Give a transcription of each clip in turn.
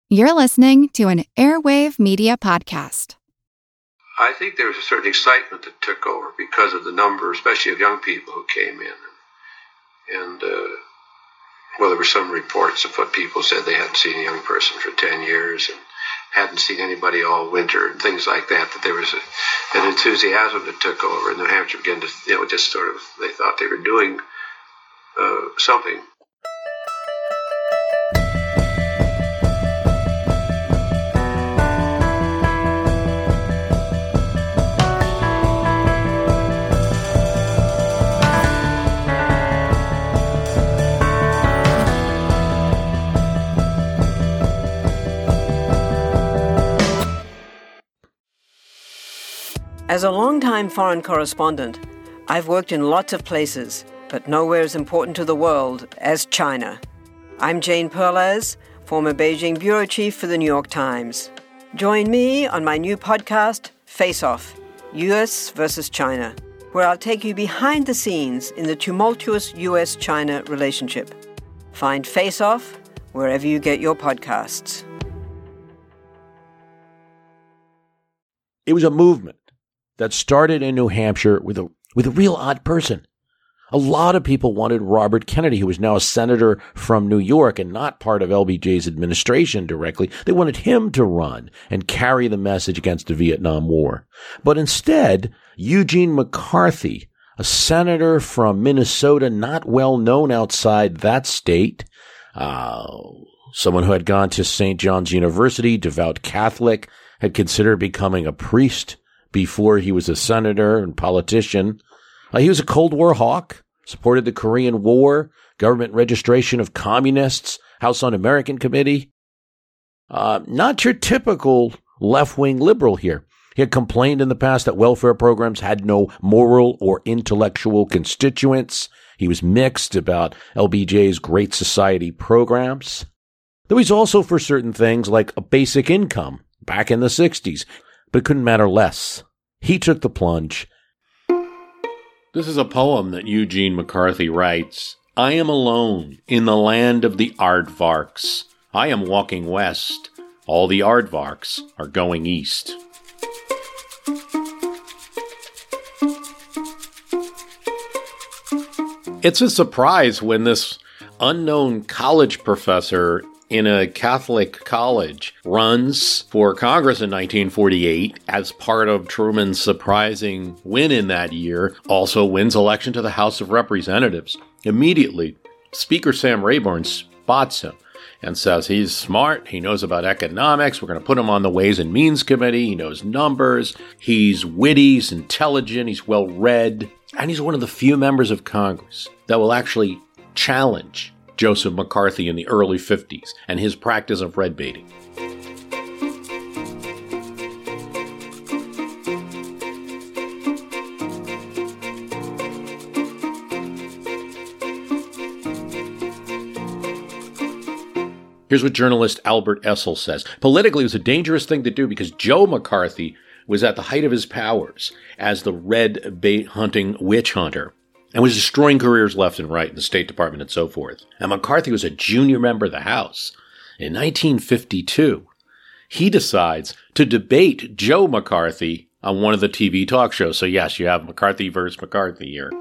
You're listening to an Airwave Media Podcast. I think there was a certain excitement that took over because of the number, especially of young people who came in. And well, there were some reports of what people said they hadn't seen a young person for 10 years and hadn't seen anybody all winter and things like that, that there was an enthusiasm that took over, and New Hampshire began to, just sort of, they thought they were doing something. As a longtime foreign correspondent, I've worked in lots of places, but nowhere as important to the world as China. I'm Jane Perlez, former Beijing bureau chief for the New York Times. Join me on my new podcast, Face Off, U.S. versus China, where I'll take you behind the scenes in the tumultuous U.S.-China relationship. Find Face Off wherever you get your podcasts. It was a movement that started in New Hampshire with a real odd person. A lot of people wanted Robert Kennedy, who was now a senator from New York and not part of LBJ's administration directly. They wanted him to run and carry the message against the Vietnam War. But instead, Eugene McCarthy, a senator from Minnesota, not well known outside that state, someone who had gone to St. John's University, devout Catholic, had considered becoming a priest before he was a senator and politician. He was a Cold War hawk, supported the Korean War, government registration of communists, House Un-American Committee. Not your typical left-wing liberal here. He had complained in the past that welfare programs had no moral or intellectual constituents. He was mixed about LBJ's Great Society programs. Though he's also for certain things like a basic income back in the 60s. But it couldn't matter less. He took the plunge. This is a poem that Eugene McCarthy writes. I am alone in the land of the aardvarks. I am walking west. All the aardvarks are going east. It's a surprise when this unknown college professor in a Catholic college runs for Congress in 1948 as part of Truman's surprising win in that year, also wins election to the House of Representatives. Immediately, Speaker Sam Rayburn spots him and says he's smart, he knows about economics, we're going to put him on the Ways and Means Committee, he knows numbers, he's witty, he's intelligent, he's well-read, and he's one of the few members of Congress that will actually challenge Joseph McCarthy in the early 50s and his practice of red baiting. Here's what journalist Albert Essel says. Politically, it was a dangerous thing to do because Joe McCarthy was at the height of his powers as the red bait hunting witch hunter, and was destroying careers left and right in the State Department and so forth. And McCarthy was a junior member of the House. In 1952, he decides to debate Joe McCarthy on one of the TV talk shows. So yes, you have McCarthy versus McCarthy here.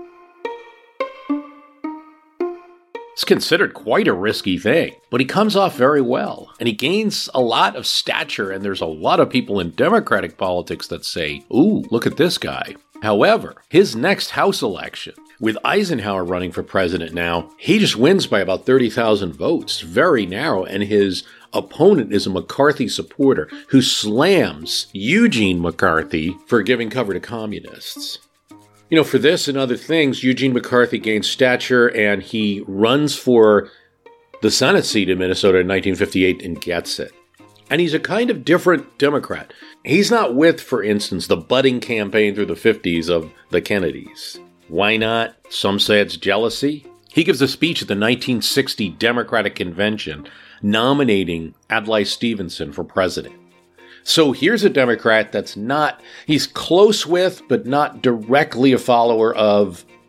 It's considered quite a risky thing, but he comes off very well, and he gains a lot of stature, and there's a lot of people in Democratic politics that say, ooh, look at this guy. However, his next House election, with Eisenhower running for president now, he just wins by about 30,000 votes. Very narrow, and his opponent is a McCarthy supporter who slams Eugene McCarthy for giving cover to communists. For this and other things, Eugene McCarthy gains stature, and he runs for the Senate seat in Minnesota in 1958 and gets it. And he's a kind of different Democrat. He's not with, for instance, the budding campaign through the 50s of the Kennedys. Why not? Some say it's jealousy. He gives a speech at the 1960 Democratic Convention nominating Adlai Stevenson for president. So here's a Democrat that's not, he's close with, but not directly a follower of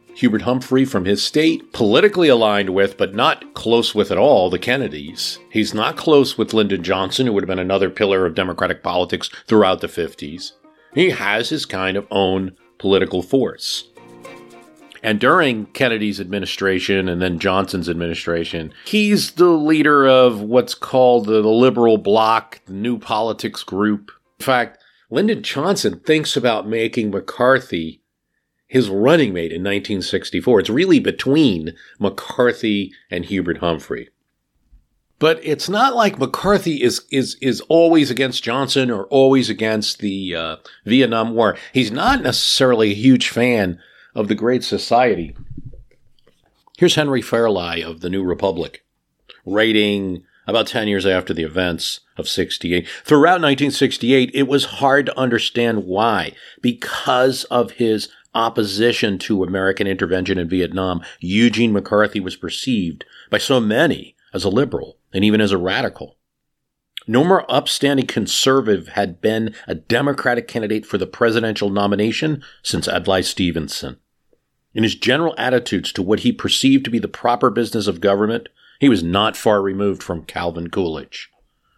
Hubert Humphrey from his state, politically aligned with, but not close with at all, the Kennedys. He's not close with Lyndon Johnson, who would have been another pillar of Democratic politics throughout the 50s. He has his kind of own political force. And during Kennedy's administration and then Johnson's administration, he's the leader of what's called the liberal bloc, the New Politics Group. In fact, Lyndon Johnson thinks about making McCarthy his running mate in 1964. It's really between McCarthy and Hubert Humphrey. But it's not like McCarthy is always against Johnson or always against the Vietnam War. He's not necessarily a huge fan of the Great Society. Here's Henry Fairlie of the New Republic, writing about 10 years after the events of 68. Throughout 1968, it was hard to understand why. Because of his opposition to American intervention in Vietnam, Eugene McCarthy was perceived by so many as a liberal and even as a radical. No more upstanding conservative had been a Democratic candidate for the presidential nomination since Adlai Stevenson. In his general attitudes to what he perceived to be the proper business of government, he was not far removed from Calvin Coolidge.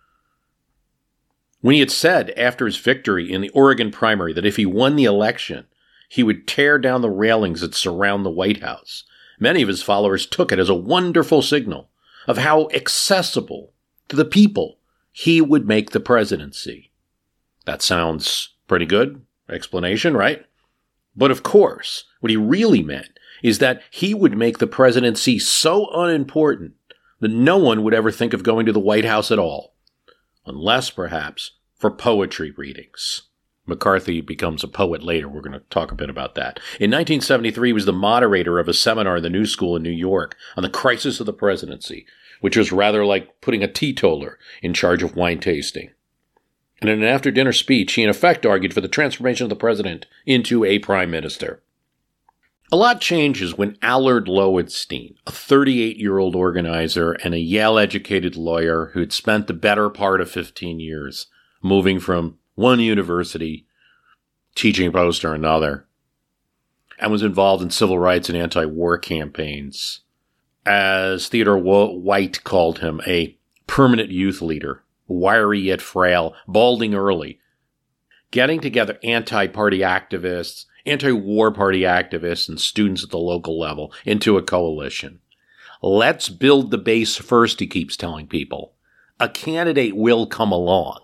When he had said after his victory in the Oregon primary that if he won the election, he would tear down the railings that surround the White House, many of his followers took it as a wonderful signal of how accessible to the people he would make the presidency. That sounds pretty good explanation, right? But of course, what he really meant is that he would make the presidency so unimportant that no one would ever think of going to the White House at all, unless perhaps for poetry readings. McCarthy becomes a poet later. We're going to talk a bit about that. In 1973, he was the moderator of a seminar in the New School in New York on the crisis of the presidency, which was rather like putting a teetotaler in charge of wine tasting. And in an after-dinner speech, he in effect argued for the transformation of the president into a prime minister. A lot changes when Allard Lowenstein, a 38-year-old organizer and a Yale-educated lawyer who had spent the better part of 15 years moving from one university, teaching post or another, and was involved in civil rights and anti-war campaigns. As Theodore White called him, a permanent youth leader, wiry yet frail, balding early, getting together anti-party activists, anti-war party activists, and students at the local level into a coalition. Let's build the base first, he keeps telling people. A candidate will come along.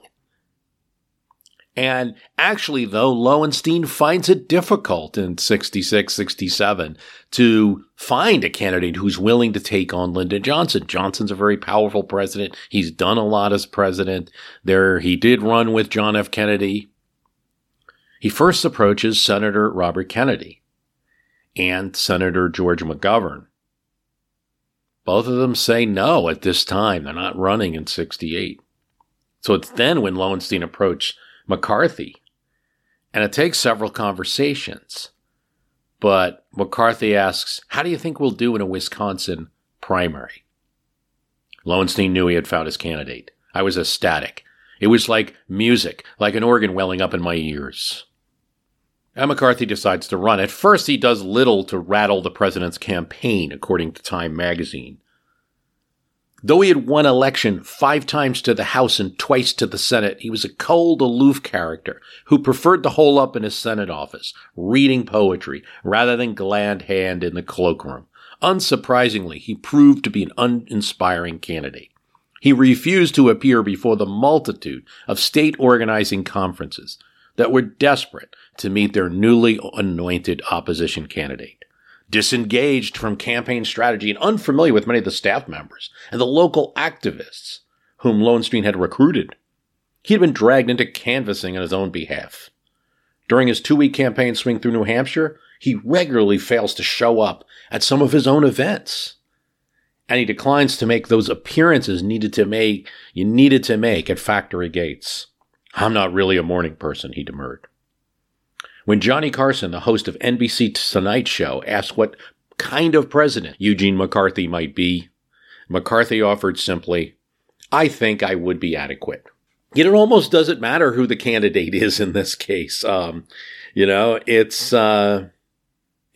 And actually, though, Lowenstein finds it difficult in 66, 67 to find a candidate who's willing to take on Lyndon Johnson. Johnson's a very powerful president. He's done a lot as president. He did run with John F. Kennedy. He first approaches Senator Robert Kennedy and Senator George McGovern. Both of them say no at this time. They're not running in 68. So it's then when Lowenstein approached McCarthy. And it takes several conversations. But McCarthy asks, how do you think we'll do in a Wisconsin primary? Lowenstein knew he had found his candidate. I was ecstatic. It was like music, like an organ welling up in my ears. And McCarthy decides to run. At first, he does little to rattle the president's campaign, according to Time magazine. Though he had won election 5 times to the House and twice to the Senate, he was a cold, aloof character who preferred to hole up in his Senate office, reading poetry, rather than glad hand in the cloakroom. Unsurprisingly, he proved to be an uninspiring candidate. He refused to appear before the multitude of state organizing conferences that were desperate to meet their newly anointed opposition candidate. Disengaged from campaign strategy and unfamiliar with many of the staff members and the local activists whom Lowenstein had recruited, he had been dragged into canvassing on his own behalf. During his 2-week campaign swing through New Hampshire, he regularly fails to show up at some of his own events. And he declines to make those appearances you needed to make at factory gates. I'm not really a morning person, he demurred. When Johnny Carson, the host of NBC's Tonight Show, asked what kind of president Eugene McCarthy might be, McCarthy offered simply, I think I would be adequate. Yet it almost doesn't matter who the candidate is in this case. It's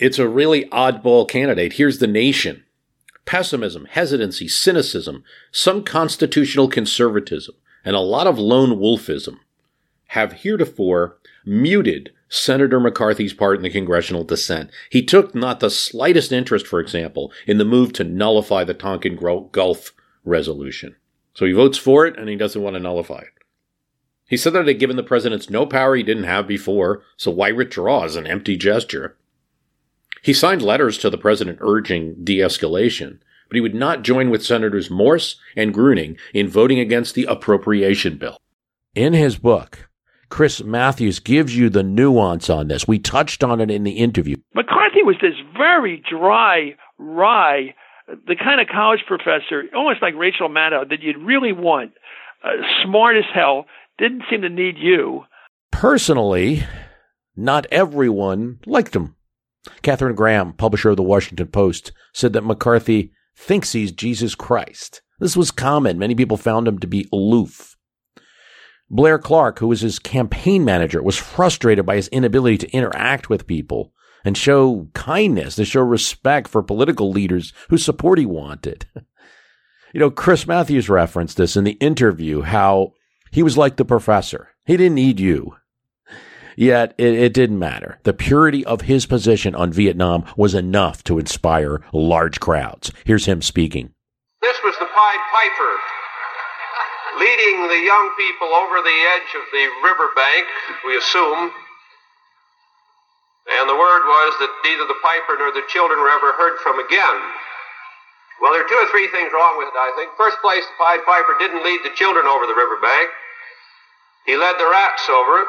It's a really oddball candidate. Here's the nation. Pessimism, hesitancy, cynicism, some constitutional conservatism, and a lot of lone wolfism have heretofore muted Senator McCarthy's part in the congressional dissent. He took not the slightest interest, for example, in the move to nullify the Tonkin Gulf resolution. So he votes for it, and he doesn't want to nullify it. He said that it had given the president no power he didn't have before, so why withdraw as an empty gesture? He signed letters to the president urging de-escalation, but he would not join with Senators Morse and Gruening in voting against the appropriation bill. In his book, Chris Matthews gives you the nuance on this. We touched on it in the interview. McCarthy was this very dry, wry, the kind of college professor, almost like Rachel Maddow, that you'd really want. Smart as hell, didn't seem to need you. Personally, not everyone liked him. Katharine Graham, publisher of the Washington Post, said that McCarthy thinks he's Jesus Christ. This was common. Many people found him to be aloof. Blair Clark, who was his campaign manager, was frustrated by his inability to interact with people and show kindness, to show respect for political leaders whose support he wanted. Chris Matthews referenced this in the interview, how he was like the professor. He didn't need you. Yet it didn't matter. The purity of his position on Vietnam was enough to inspire large crowds. Here's him speaking. This was the Pied Piper leading the young people over the edge of the riverbank, we assume. And the word was that neither the piper nor the children were ever heard from again. Well, there are two or three things wrong with it, I think. First place, the Pied Piper didn't lead the children over the riverbank. He led the rats over it.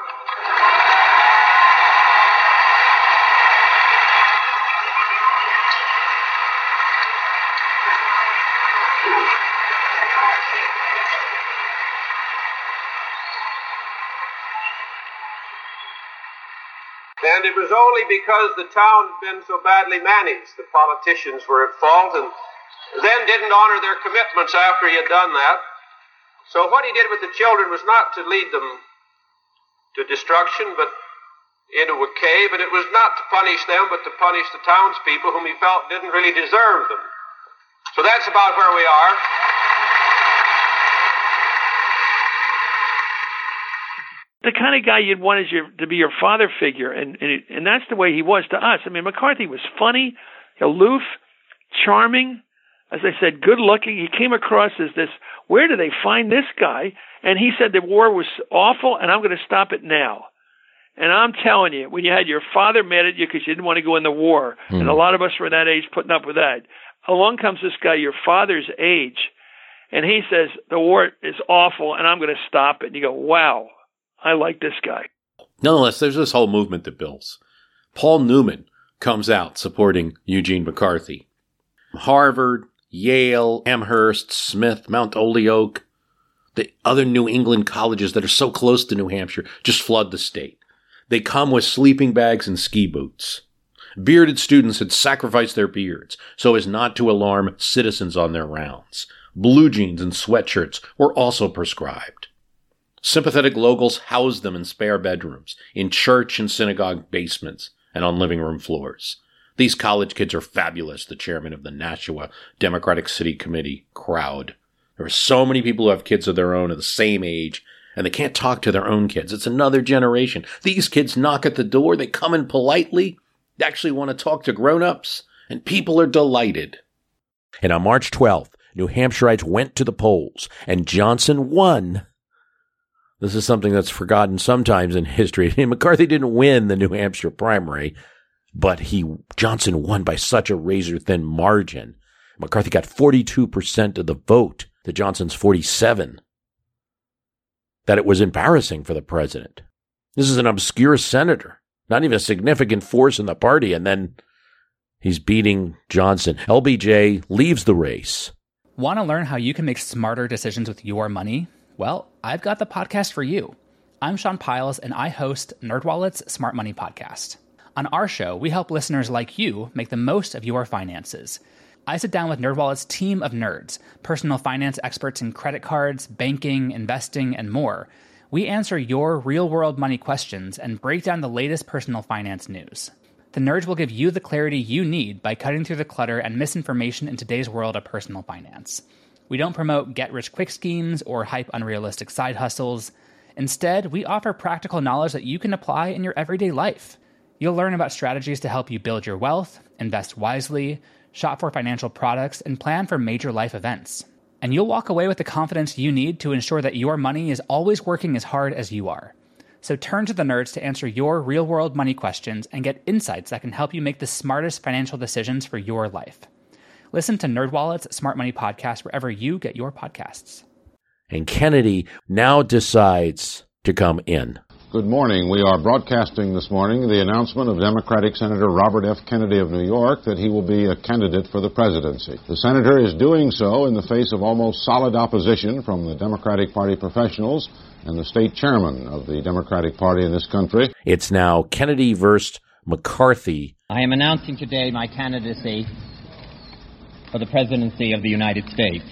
And it was only because the town had been so badly managed. The politicians were at fault and then didn't honor their commitments after he had done that. So what he did with the children was not to lead them to destruction, but into a cave. And it was not to punish them, but to punish the townspeople whom he felt didn't really deserve them. So that's about where we are. The kind of guy you'd want to be your father figure, and that's the way he was to us. I mean, McCarthy was funny, aloof, charming, as I said, good-looking. He came across as this, where do they find this guy? And he said the war was awful, and I'm going to stop it now. And I'm telling you, when you had your father mad at you because you didn't want to go in the war, and a lot of us were that age putting up with that, along comes this guy, your father's age, and he says the war is awful, and I'm going to stop it. And you go, wow. I like this guy. Nonetheless, there's this whole movement that builds. Paul Newman comes out supporting Eugene McCarthy. Harvard, Yale, Amherst, Smith, Mount Holyoke, the other New England colleges that are so close to New Hampshire just flood the state. They come with sleeping bags and ski boots. Bearded students had sacrificed their beards so as not to alarm citizens on their rounds. Blue jeans and sweatshirts were also prescribed. Sympathetic locals housed them in spare bedrooms, in church and synagogue basements, and on living room floors. These college kids are fabulous, the chairman of the Nashua Democratic City Committee crowd. There are so many people who have kids of their own of the same age, and they can't talk to their own kids. It's another generation. These kids knock at the door, they come in politely, they actually want to talk to grown-ups, and people are delighted. And on March 12th, New Hampshireites went to the polls, and Johnson won. This is something that's forgotten sometimes in history. McCarthy didn't win the New Hampshire primary, but Johnson won by such a razor-thin margin. McCarthy got 42% of the vote to Johnson's 47%. That it was embarrassing for the president. This is an obscure senator, not even a significant force in the party, and then he's beating Johnson. LBJ leaves the race. Want to learn how you can make smarter decisions with your money? Well, I've got the podcast for you. I'm Sean Piles, and I host NerdWallet's Smart Money Podcast. On our show, we help listeners like you make the most of your finances. I sit down with NerdWallet's team of nerds, personal finance experts in credit cards, banking, investing, and more. We answer your real-world money questions and break down the latest personal finance news. The Nerds will give you the clarity you need by cutting through the clutter and misinformation in today's world of personal finance. We don't promote get-rich-quick schemes or hype unrealistic side hustles. Instead, we offer practical knowledge that you can apply in your everyday life. You'll learn about strategies to help you build your wealth, invest wisely, shop for financial products, and plan for major life events. And you'll walk away with the confidence you need to ensure that your money is always working as hard as you are. So turn to the Nerds to answer your real-world money questions and get insights that can help you make the smartest financial decisions for your life. Listen to NerdWallet's Smart Money Podcast wherever you get your podcasts. And Kennedy now decides to come in. Good morning. We are broadcasting this morning the announcement of Democratic Senator Robert F. Kennedy of New York that he will be a candidate for the presidency. The senator is doing so in the face of almost solid opposition from the Democratic Party professionals and the state chairman of the Democratic Party in this country. It's now Kennedy versus McCarthy. I am announcing today my candidacy for the presidency of the United States.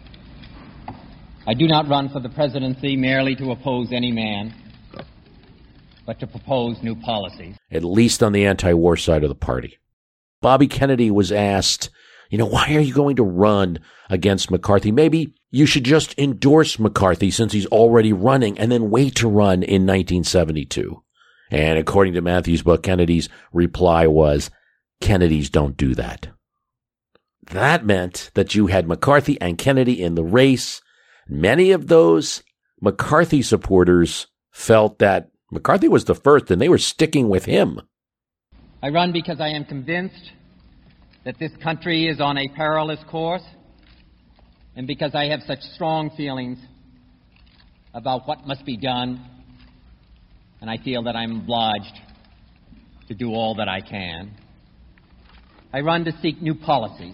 I do not run for the presidency merely to oppose any man, but to propose new policies. At least on the anti-war side of the party. Bobby Kennedy was asked, why are you going to run against McCarthy? Maybe you should just endorse McCarthy since he's already running and then wait to run in 1972. And according to Matthew's book, Kennedy's reply was, Kennedys don't do that. That meant that you had McCarthy and Kennedy in the race. Many of those McCarthy supporters felt that McCarthy was the first and they were sticking with him. I run because I am convinced that this country is on a perilous course and because I have such strong feelings about what must be done, and I feel that I'm obliged to do all that I can. I run to seek new policies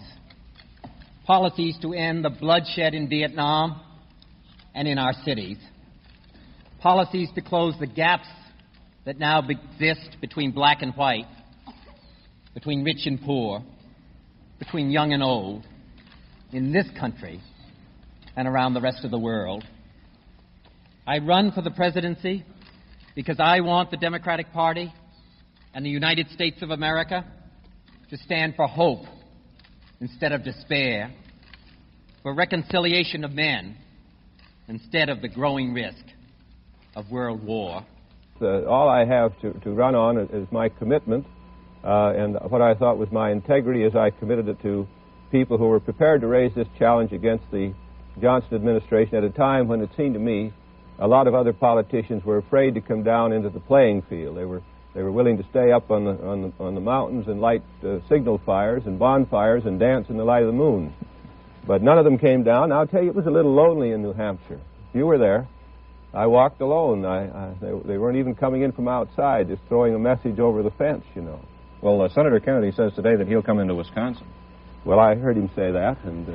to end the bloodshed in Vietnam and in our cities, policies to close the gaps that now exist between black and white, between rich and poor, between young and old, in this country and around the rest of the world. I run for the presidency because I want the Democratic Party and the United States of America to stand for hope instead of despair, for reconciliation of men instead of the growing risk of world war. All I have to run on is my commitment, and what I thought was my integrity as I committed it to people who were prepared to raise this challenge against the Johnson administration at a time when it seemed to me a lot of other politicians were afraid to come down into the playing field. They were willing to stay up on the mountains and light signal fires and bonfires and dance in the light of the moon. But none of them came down. I'll tell you, it was a little lonely in New Hampshire. You were there. I walked alone. They weren't even coming in from outside, just throwing a message over the fence, Well, Senator Kennedy says today that he'll come into Wisconsin. Well, I heard him say that, and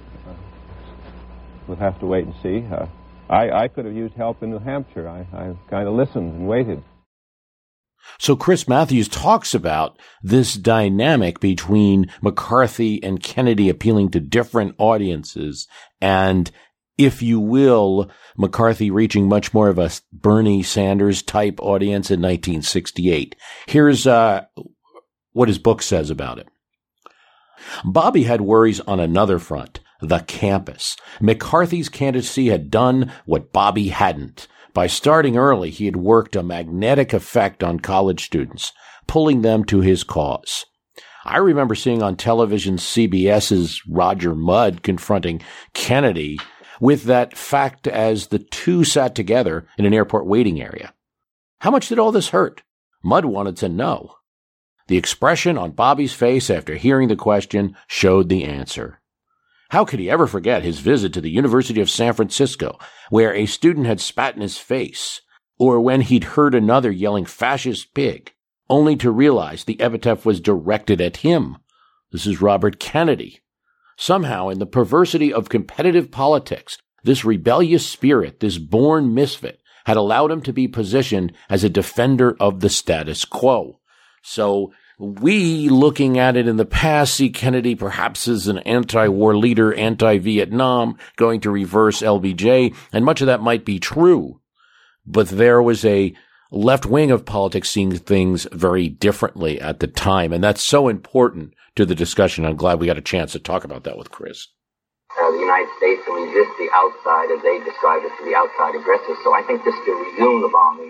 we'll have to wait and see. I could have used help in New Hampshire. I kind of listened and waited. So Chris Matthews talks about this dynamic between McCarthy and Kennedy appealing to different audiences and, if you will, McCarthy reaching much more of a Bernie Sanders type audience in 1968. Here's what his book says about it. Bobby had worries on another front, the campus. McCarthy's candidacy had done what Bobby hadn't. By starting early, he had worked a magnetic effect on college students, pulling them to his cause. I remember seeing on television CBS's Roger Mudd confronting Kennedy with that fact as the two sat together in an airport waiting area. How much did all this hurt? Mudd wanted to know. The expression on Bobby's face after hearing the question showed the answer. How could he ever forget his visit to the University of San Francisco, where a student had spat in his face, or when he'd heard another yelling fascist pig, only to realize the epithet was directed at him? This is Robert Kennedy. Somehow, in the perversity of competitive politics, this rebellious spirit, this born misfit, had allowed him to be positioned as a defender of the status quo. So we, looking at it in the past, see Kennedy perhaps as an anti-war leader, anti-Vietnam, going to reverse LBJ, and much of that might be true. But there was a left wing of politics seeing things very differently at the time. And that's so important to the discussion. I'm glad we got a chance to talk about that with Chris. The United States to resist the outside, as they described it, to the outside aggressors. So I think just to resume the bombing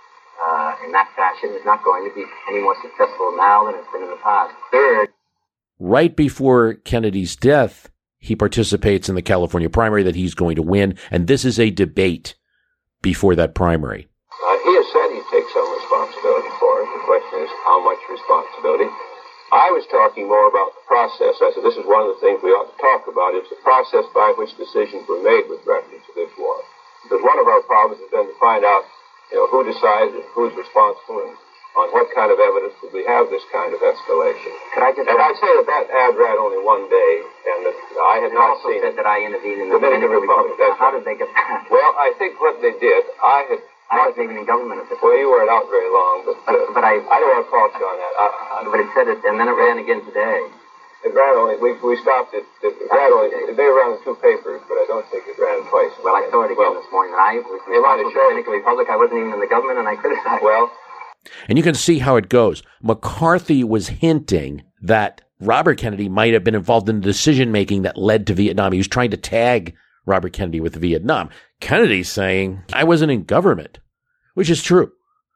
in that fashion is not going to be any more successful now than it's been in the past. Third, right before Kennedy's death, he participates in the California primary that he's going to win, and this is a debate before that primary. He has said he takes some responsibility for it. The question is how much responsibility. I was talking more about the process. I said this is one of the things we ought to talk about. It's the process by which decisions were made with reference to this war. Because one of our problems has been to find out, who decides and who's responsible and on what kind of evidence did we have this kind of escalation. I'd say that ad ran only one day, and that I had not seen it. That I intervened in the Dominican Republic. How did they get that? Well, I think what they did, I wasn't even in government at the time. Well, you weren't out very long, but I don't want to fault you on that. But it said it, and then it ran again today. It ran only, we stopped it, ran only, they ran in 2 papers, but I don't think it ran twice. Well, I saw it again this morning, and I was responsible for the Dominican Republic. I wasn't even in the government, and I criticized. Well, and you can see how it goes. McCarthy was hinting that Robert Kennedy might have been involved in the decision-making that led to Vietnam. He was trying to tag Robert Kennedy with Vietnam. Kennedy's saying, I wasn't in government, which is true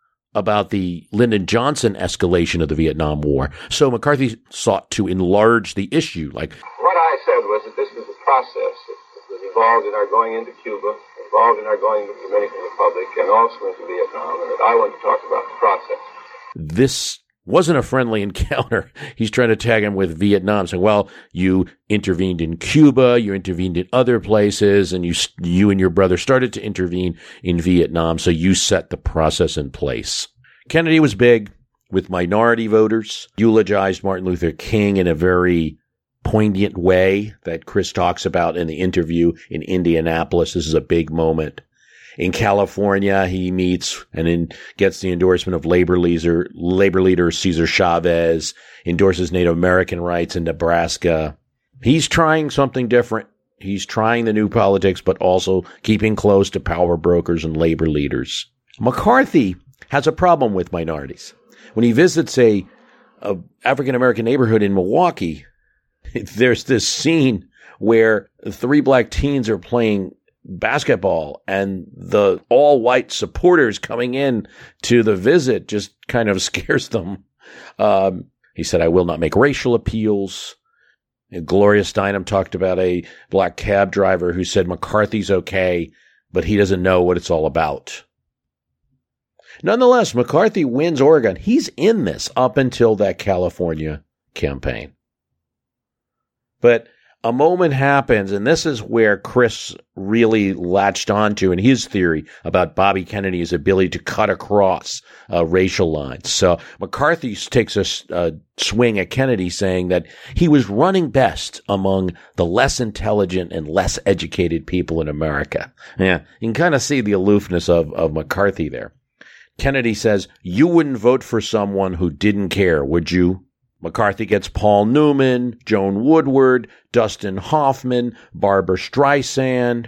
about the Lyndon Johnson escalation of the Vietnam War. So McCarthy sought to enlarge the issue. Like what I said was that this was a process that was involved in our going into Cuba, involved in our going to the Dominican Republic, and also into Vietnam, and that I want to talk about the process. This wasn't a friendly encounter. He's trying to tag him with Vietnam, saying, well, you intervened in Cuba, you intervened in other places, and you and your brother started to intervene in Vietnam, so you set the process in place. Kennedy was big with minority voters, eulogized Martin Luther King in a very poignant way that Chris talks about in the interview in Indianapolis. This is a big moment. In California, he meets and gets the endorsement of labor leader Cesar Chavez, endorses Native American rights in Nebraska. He's trying something different. He's trying the new politics, but also keeping close to power brokers and labor leaders. McCarthy has a problem with minorities. When he visits a African-American neighborhood in Milwaukee, there's this scene where 3 black teens are playing basketball and the all-white supporters coming in to the visit just kind of scares them. He said, I will not make racial appeals. And Gloria Steinem talked about a black cab driver who said McCarthy's okay, but he doesn't know what it's all about. Nonetheless, McCarthy wins Oregon. He's in this up until that California campaign. But a moment happens, and this is where Chris really latched onto in his theory about Bobby Kennedy's ability to cut across racial lines. So McCarthy takes a swing at Kennedy, saying that he was running best among the less intelligent and less educated people in America. Yeah, you can kind of see the aloofness of McCarthy there. Kennedy says, you wouldn't vote for someone who didn't care, would you? McCarthy gets Paul Newman, Joan Woodward, Dustin Hoffman, Barbra Streisand.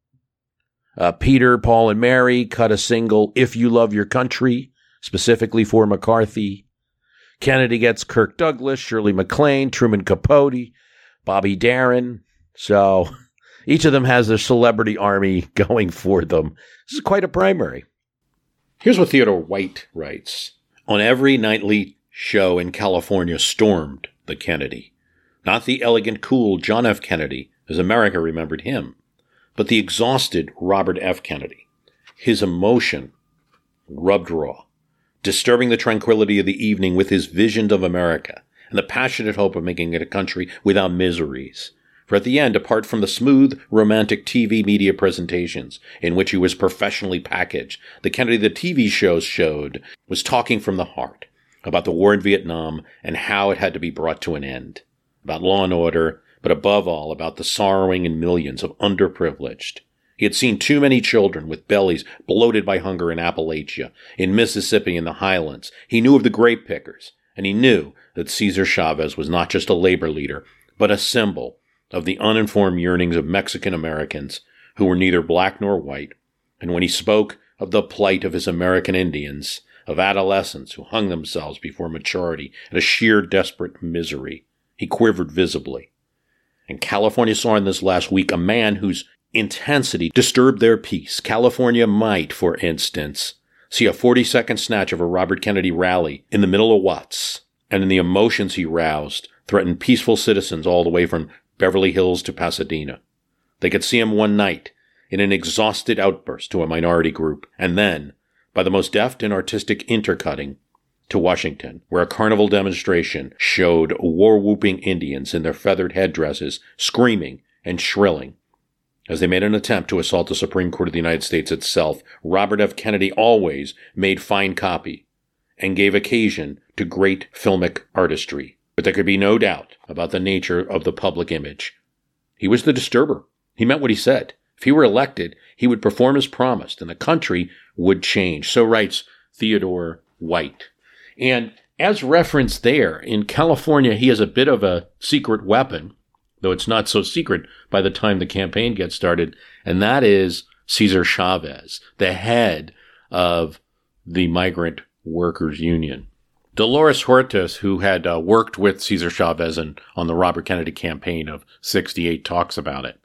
Peter, Paul, and Mary cut a single, If You Love Your Country, specifically for McCarthy. Kennedy gets Kirk Douglas, Shirley MacLaine, Truman Capote, Bobby Darin. So each of them has their celebrity army going for them. This is quite a primary. Here's what Theodore White writes. On every nightly show in California stormed the Kennedy. Not the elegant, cool John F. Kennedy, as America remembered him, but the exhausted Robert F. Kennedy. His emotion rubbed raw, disturbing the tranquility of the evening with his vision of America and the passionate hope of making it a country without miseries. For at the end, apart from the smooth, romantic TV media presentations in which he was professionally packaged, the Kennedy the TV shows showed was talking from the heart about the war in Vietnam and how it had to be brought to an end, about law and order, but above all about the sorrowing in millions of underprivileged. He had seen too many children with bellies bloated by hunger in Appalachia, in Mississippi, in the highlands. He knew of the grape pickers, and he knew that Cesar Chavez was not just a labor leader, but a symbol of the uninformed yearnings of Mexican Americans who were neither black nor white, and when he spoke, of the plight of his American Indians, of adolescents who hung themselves before maturity in a sheer desperate misery. He quivered visibly. And California saw in this last week a man whose intensity disturbed their peace. California might, for instance, see a 40-second snatch of a Robert Kennedy rally in the middle of Watts, and in the emotions he roused, threatened peaceful citizens all the way from Beverly Hills to Pasadena. They could see him one night in an exhausted outburst to a minority group, and then, by the most deft and artistic intercutting, to Washington, where a carnival demonstration showed war-whooping Indians in their feathered headdresses screaming and shrilling. As they made an attempt to assault the Supreme Court of the United States itself, Robert F. Kennedy always made fine copy and gave occasion to great filmic artistry. But there could be no doubt about the nature of the public image. He was the disturber. He meant what he said. If he were elected, he would perform as promised, and the country would change. So writes Theodore White. And as referenced there, in California, he has a bit of a secret weapon, though it's not so secret by the time the campaign gets started, and that is Cesar Chavez, the head of the Migrant Workers Union. Dolores Huertas, who had worked with Cesar Chavez on the Robert Kennedy campaign of '68, talks about it.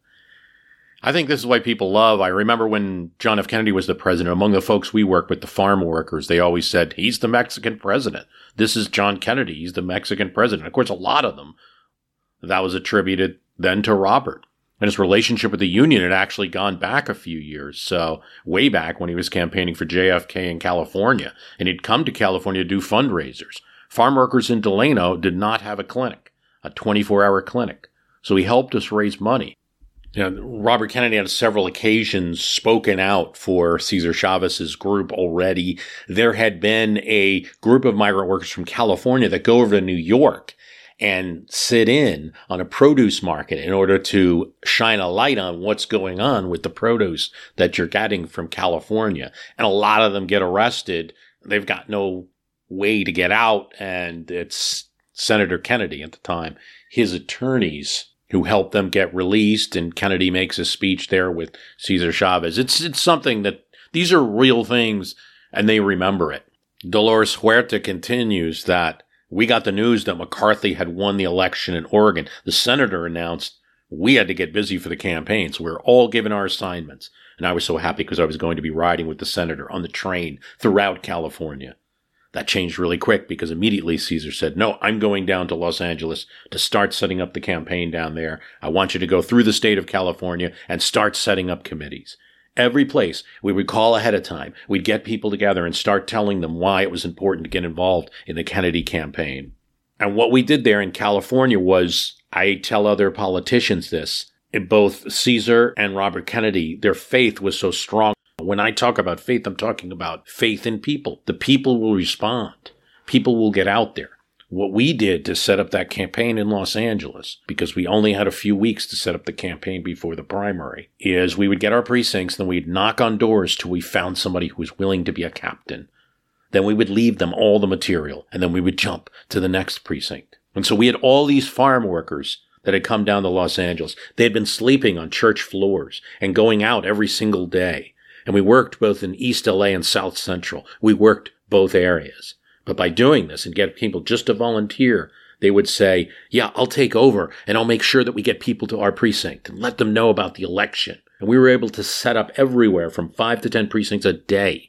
I think this is why people love. I remember when John F. Kennedy was the president, among the folks we worked with, the farm workers, they always said, he's the Mexican president. This is John Kennedy. He's the Mexican president. Of course, a lot of them, that was attributed then to Robert. And his relationship with the union had actually gone back a few years. So way back when he was campaigning for JFK in California, and he'd come to California to do fundraisers. Farm workers in Delano did not have a clinic, a 24-hour clinic. So he helped us raise money. You know, Robert Kennedy on several occasions spoken out for Cesar Chavez's group already. There had been a group of migrant workers from California that go over to New York and sit in on a produce market in order to shine a light on what's going on with the produce that you're getting from California. And a lot of them get arrested. They've got no way to get out. And it's Senator Kennedy at the time, his attorneys, who helped them get released, and Kennedy makes a speech there with Cesar Chavez. It's something that, these are real things, and they remember it. Dolores Huerta continues that we got the news that McCarthy had won the election in Oregon. The senator announced we had to get busy for the campaign, so we were all given our assignments. And I was so happy because I was going to be riding with the senator on the train throughout California. That changed really quick because immediately Cesar said, no, I'm going down to Los Angeles to start setting up the campaign down there. I want you to go through the state of California and start setting up committees. Every place we would call ahead of time. We'd get people together and start telling them why it was important to get involved in the Kennedy campaign. And what we did there in California was, I tell other politicians this, both Cesar and Robert Kennedy, their faith was so strong. When I talk about faith, I'm talking about faith in people. The people will respond. People will get out there. What we did to set up that campaign in Los Angeles, because we only had a few weeks to set up the campaign before the primary, is we would get our precincts, then we'd knock on doors till we found somebody who was willing to be a captain. Then we would leave them all the material, and then we would jump to the next precinct. And so we had all these farm workers that had come down to Los Angeles. They had been sleeping on church floors and going out every single day. And we worked both in East LA and South Central. We worked both areas. But by doing this and get people just to volunteer, they would say, yeah, I'll take over and I'll make sure that we get people to our precinct and let them know about the election. And we were able to set up everywhere from 5 to 10 precincts a day.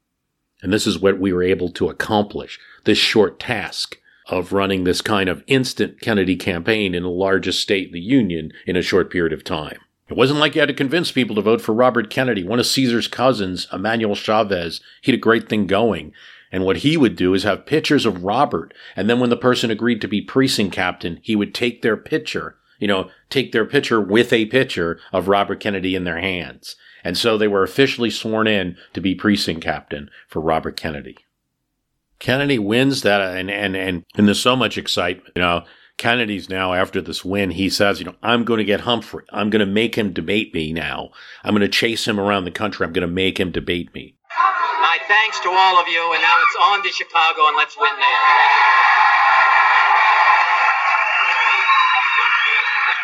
And this is what we were able to accomplish, this short task of running this kind of instant Kennedy campaign in the largest state in the Union in a short period of time. It wasn't like you had to convince people to vote for Robert Kennedy. One of Cesar's cousins, Emmanuel Chavez, he had a great thing going. And what he would do is have pictures of Robert. And then when the person agreed to be precinct captain, he would take their picture, with a picture of Robert Kennedy in their hands. And so they were officially sworn in to be precinct captain for Robert Kennedy. Kennedy wins that, and there's so much excitement, Kennedy's now, after this win, he says, I'm going to get Humphrey. I'm going to make him debate me now. I'm going to chase him around the country. I'm going to make him debate me. My thanks to all of you, and now it's on to Chicago, and let's win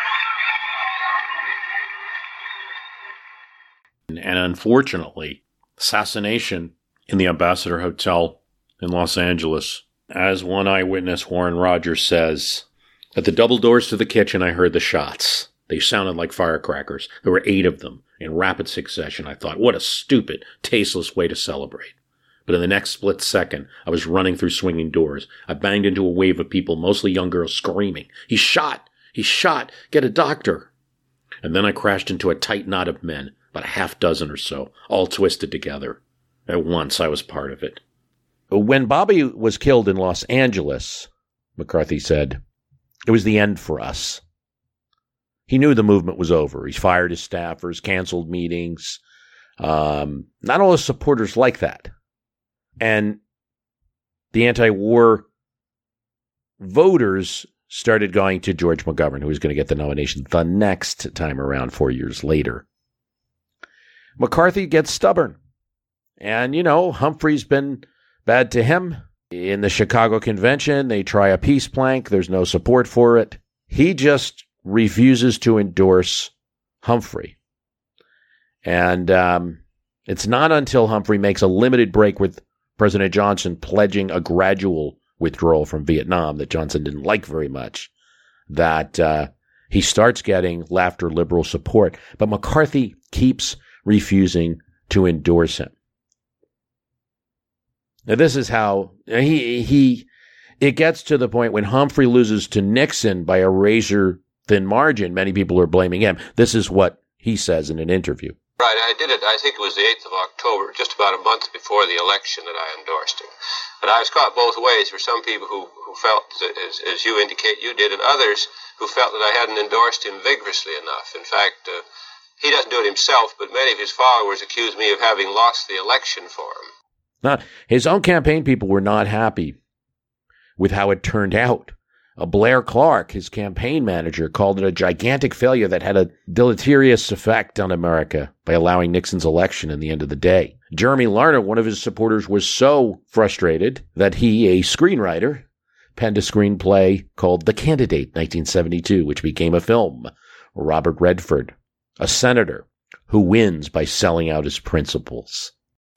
there. And unfortunately, assassination in the Ambassador Hotel in Los Angeles. As one eyewitness, Warren Rogers, says, at the double doors to the kitchen, I heard the shots. They sounded like firecrackers. There were 8 of them in rapid succession. I thought, what a stupid, tasteless way to celebrate. But in the next split second, I was running through swinging doors. I banged into a wave of people, mostly young girls, screaming, "He's shot! He's shot! Get a doctor!" And then I crashed into a tight knot of men, about a half dozen or so, all twisted together. At once, I was part of it. When Bobby was killed in Los Angeles, McCarthy said, it was the end for us. He knew the movement was over. He fired his staffers, canceled meetings. Not all his supporters like that. And the anti-war voters started going to George McGovern, who was going to get the nomination the next time around 4 years later. McCarthy gets stubborn. And, Humphrey's been bad to him. In the Chicago Convention, they try a peace plank. There's no support for it. He just refuses to endorse Humphrey. And it's not until Humphrey makes a limited break with President Johnson pledging a gradual withdrawal from Vietnam that Johnson didn't like very much that he starts getting laughter liberal support. But McCarthy keeps refusing to endorse him. Now, this is how it gets to the point when Humphrey loses to Nixon by a razor-thin margin. Many people are blaming him. This is what he says in an interview. Right, I did it, I think it was the 8th of October, just about a month before the election that I endorsed him. But I was caught both ways. For some people who felt, as you indicate you did, and others who felt that I hadn't endorsed him vigorously enough. In fact, he doesn't do it himself, but many of his followers accuse me of having lost the election for him. His own campaign people were not happy with how it turned out. Blair Clark, his campaign manager, called it a gigantic failure that had a deleterious effect on America by allowing Nixon's election in the end of the day. Jeremy Larner, one of his supporters, was so frustrated that he, a screenwriter, penned a screenplay called The Candidate, 1972, which became a film. Robert Redford, a senator who wins by selling out his principles.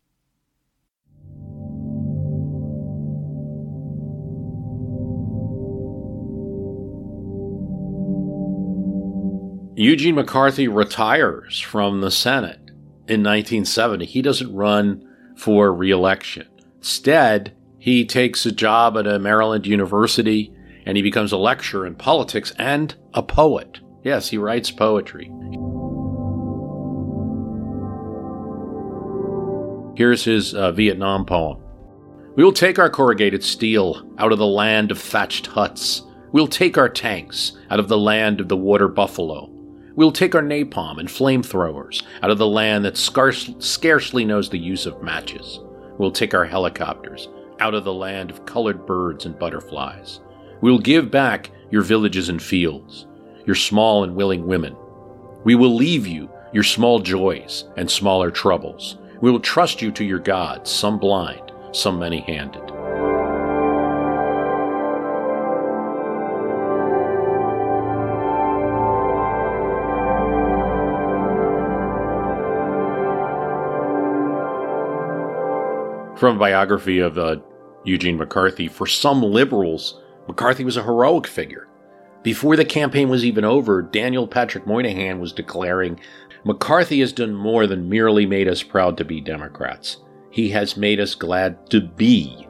Eugene McCarthy retires from the Senate in 1970. He doesn't run for re-election. Instead, he takes a job at a Maryland university and he becomes a lecturer in politics and a poet. Yes, he writes poetry. Here's his Vietnam poem. We will take our corrugated steel out of the land of thatched huts. We'll take our tanks out of the land of the water buffalo. We'll take our napalm and flamethrowers out of the land that scarcely knows the use of matches. We'll take our helicopters out of the land of colored birds and butterflies. We'll give back your villages and fields, your small and willing women. We will leave you your small joys and smaller troubles. We will trust you to your gods, some blind, some many-handed. From a biography of Eugene McCarthy, for some liberals, McCarthy was a heroic figure. Before the campaign was even over, Daniel Patrick Moynihan was declaring, McCarthy has done more than merely made us proud to be Democrats. He has made us glad to be.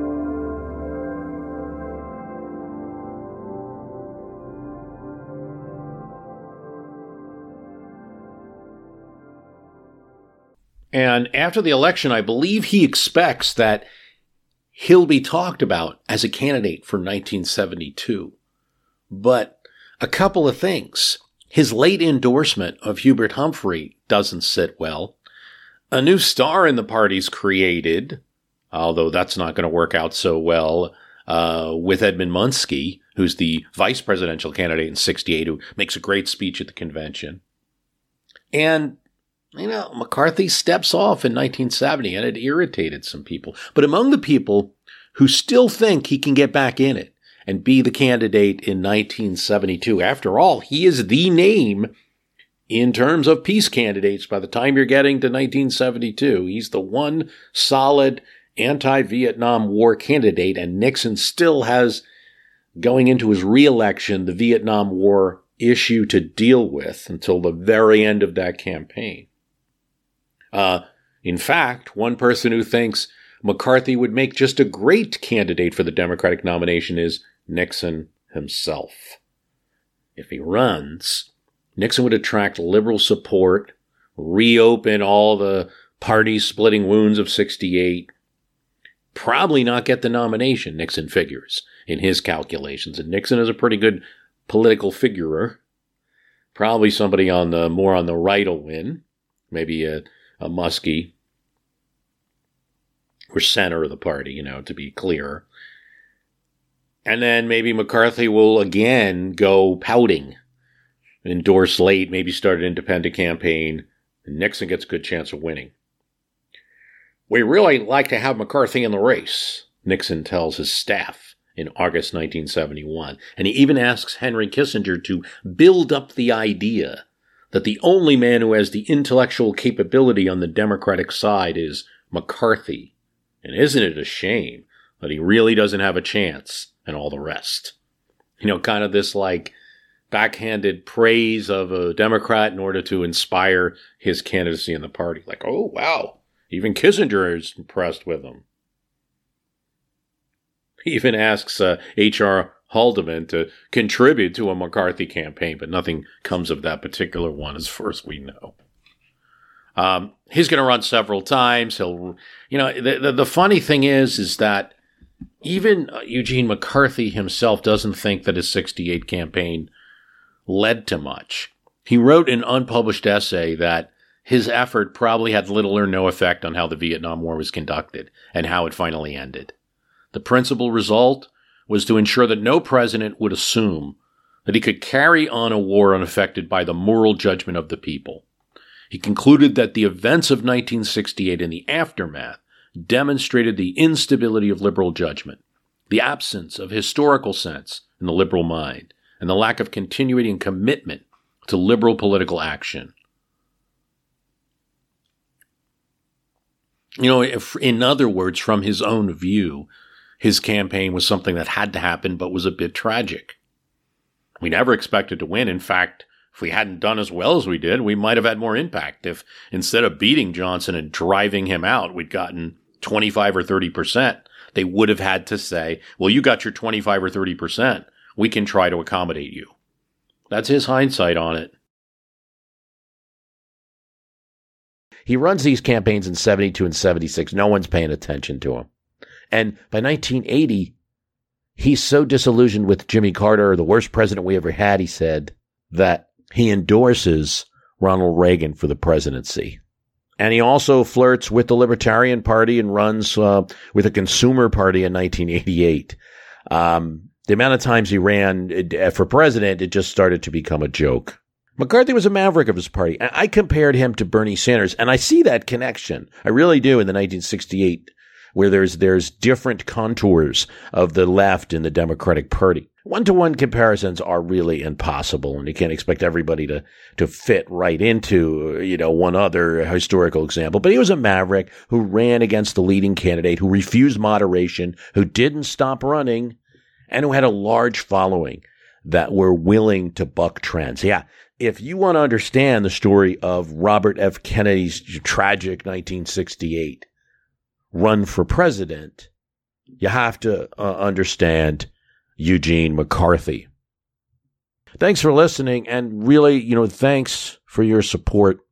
And after the election, I believe he expects that he'll be talked about as a candidate for 1972. But a couple of things. His late endorsement of Hubert Humphrey doesn't sit well. A new star in the party's created, although that's not going to work out so well, with Edmund Muskie, who's the vice presidential candidate in 68, who makes a great speech at the convention. And McCarthy steps off in 1970, and it irritated some people. But among the people who still think he can get back in it and be the candidate in 1972, after all, he is the name in terms of peace candidates, by the time you're getting to 1972, he's the one solid anti-Vietnam War candidate, and Nixon still has, going into his re-election, the Vietnam War issue to deal with until the very end of that campaign. In fact, one person who thinks McCarthy would make just a great candidate for the Democratic nomination is Nixon himself. If he runs, Nixon would attract liberal support, reopen all the party-splitting wounds of '68, probably not get the nomination, Nixon figures, in his calculations. And Nixon is a pretty good political figurer. Probably somebody more on the right will win. Maybe a Muskie, or center of the party, to be clear. And then maybe McCarthy will again go pouting, endorse late, maybe start an independent campaign, and Nixon gets a good chance of winning. We really like to have McCarthy in the race, Nixon tells his staff in August 1971. And he even asks Henry Kissinger to build up the idea that the only man who has the intellectual capability on the Democratic side is McCarthy. And isn't it a shame that he really doesn't have a chance, and all the rest? Kind of this backhanded praise of a Democrat in order to inspire his candidacy in the party. Like, oh, wow, even Kissinger is impressed with him. He even asks H.R. Haldeman to contribute to a McCarthy campaign, but nothing comes of that particular one as far as we know. He's going to run several times. The funny thing is that even Eugene McCarthy himself doesn't think that his '68 campaign led to much. He wrote an unpublished essay that his effort probably had little or no effect on how the Vietnam War was conducted and how it finally ended. The principal result was to ensure that no president would assume that he could carry on a war unaffected by the moral judgment of the people. He concluded that the events of 1968 and the aftermath demonstrated the instability of liberal judgment, the absence of historical sense in the liberal mind, and the lack of continuity and commitment to liberal political action. In other words, from his own view, his campaign was something that had to happen but was a bit tragic. We never expected to win. In fact, if we hadn't done as well as we did, we might have had more impact. If instead of beating Johnson and driving him out, we'd gotten 25 or 30%, they would have had to say, well, you got your 25 or 30%. We can try to accommodate you. That's his hindsight on it. He runs these campaigns in 72 and 76. No one's paying attention to him. And by 1980, he's so disillusioned with Jimmy Carter, the worst president we ever had, he said, that he endorses Ronald Reagan for the presidency. And he also flirts with the Libertarian Party and runs with a Consumer Party in 1988. The amount of times he ran for president, it just started to become a joke. McCarthy was a maverick of his party. I compared him to Bernie Sanders, and I see that connection. I really do in the 1968, where there's different contours of the left in the Democratic Party. One-to-one comparisons are really impossible, and you can't expect everybody to fit right into, one other historical example. But he was a maverick who ran against the leading candidate, who refused moderation, who didn't stop running, and who had a large following that were willing to buck trends. Yeah. If you want to understand the story of Robert F. Kennedy's tragic 1968 run for president, you have to understand Eugene McCarthy. Thanks for listening, and really, thanks for your support